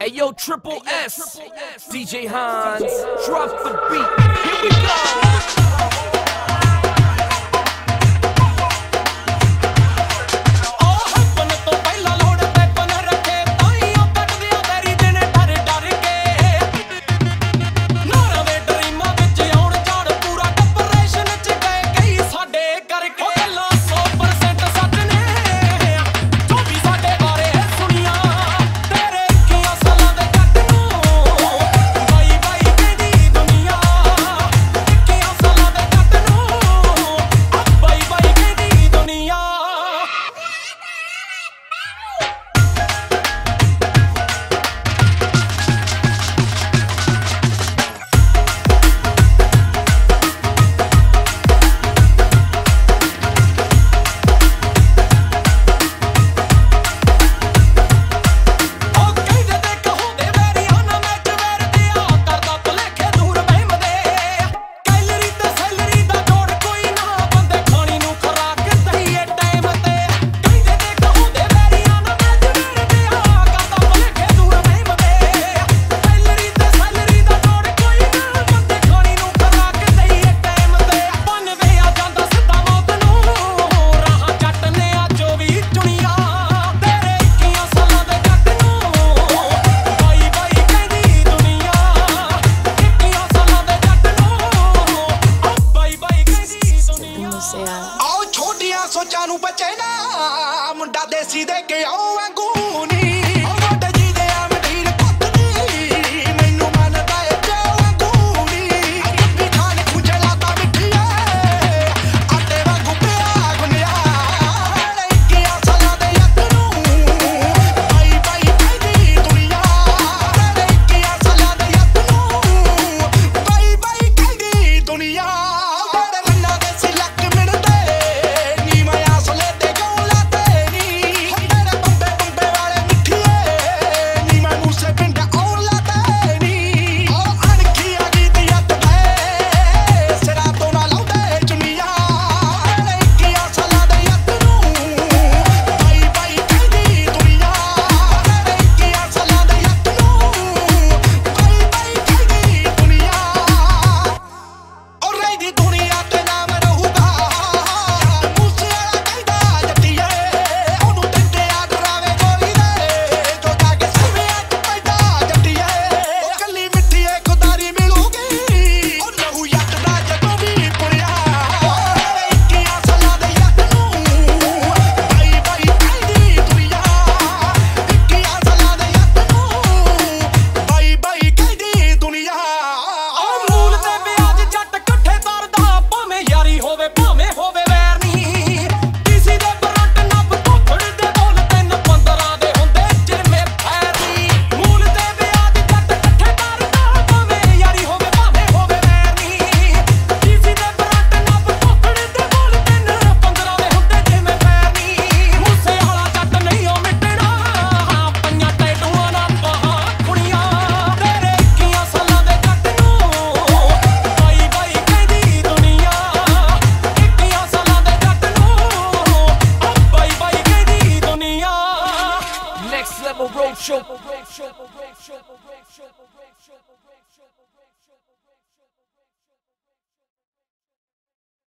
Hey yo, Triple S, DJ Hans, drop the beat. Here we go. सोचा नू बचे ना मुंडा देसी दे के आओ वांगू नी मोटे जी दे आमदीन पत्नी मैनू मनदा ए जाओ वांगू नी अभी खान खुजे लाता मिठिया आटे वांगू पिया गुनिया किया सला दे यक नू बाई बाई कहदी दुनिया किया सला दे यक नू बाई बाई कहदी दुनिया तेरे मन्ना दे सिलक मिलदे Next level road show.